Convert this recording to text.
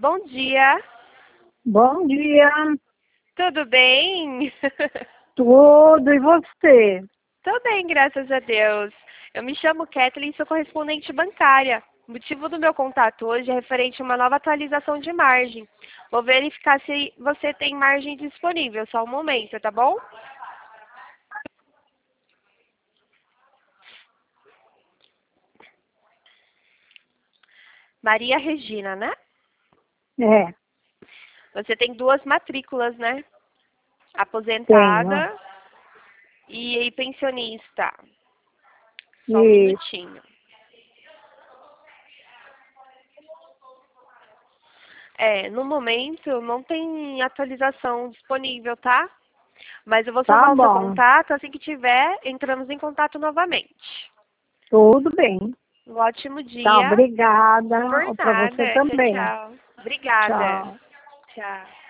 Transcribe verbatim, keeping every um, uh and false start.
Bom dia. Bom dia. Tudo bem? Tudo, e você? Tô bem, graças a Deus. Eu me chamo Kathleen e sou correspondente bancária. O motivo do meu contato hoje é referente a uma nova atualização de margem. Vou verificar se você tem margem disponível, só um momento, tá bom? Maria Regina, né? É, Você tem duas matrículas, né? tenho. Aposentada e pensionista. Só um E minutinho. É, no momento não tem atualização disponível, tá? Mas eu vou tá salvar o seu bom. contato, assim que tiver, entramos em contato novamente. Tudo bem. Um ótimo Tá, dia. obrigada. Por Para você nada. Tchau, também. tchau. Obrigada. Tchau. Tchau.